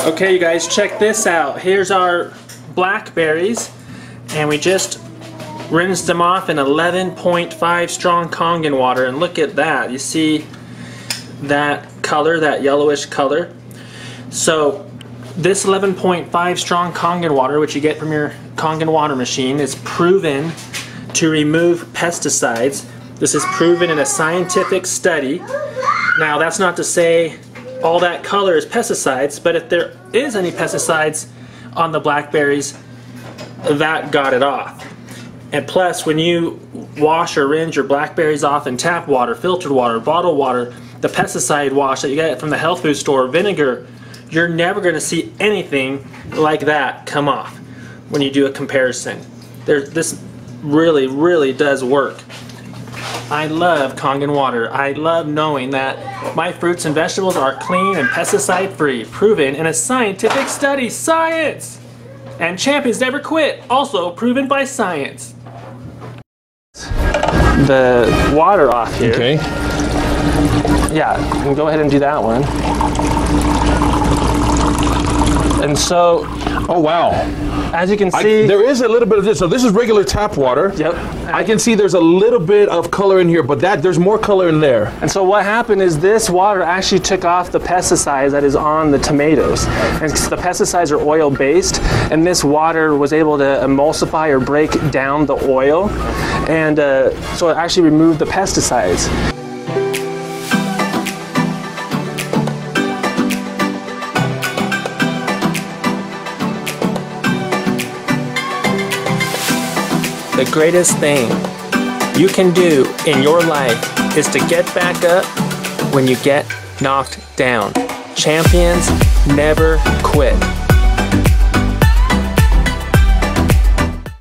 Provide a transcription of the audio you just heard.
Okay, you guys, check this out. Here's our blackberries, and we just rinsed them off in 11.5 strong Kangen water, and look at that. You see that color, that yellowish color? So this 11.5 strong Kangen water, which you get from your Kangen water machine, is proven to remove pesticides. This is proven in a scientific study. Now, that's not to say all that color is pesticides, but if there is any pesticides on the blackberries, that got it off. And plus, when you wash or rinse your blackberries off in tap water, filtered water, bottled water, the pesticide wash that you get from the health food store, vinegar, you're never going to see anything like that come off when you do a comparison. This really does work. I love Kangen water. I love knowing that my fruits and vegetables are clean and pesticide free, proven in a scientific study. Science! And champions never quit, also proven by science. The water off here. Okay. Yeah, you can go ahead and do that one. And so, oh wow. As you can see, there is a little bit of this. So this is regular tap water. Yep. I can see there's a little bit of color in here, but there's more color in there. And so what happened is this water actually took off the pesticides that is on the tomatoes. And the pesticides are oil based, and this water was able to emulsify or break down the oil, and so it actually removed the pesticides. The greatest thing you can do in your life is to get back up when you get knocked down. Champions never quit.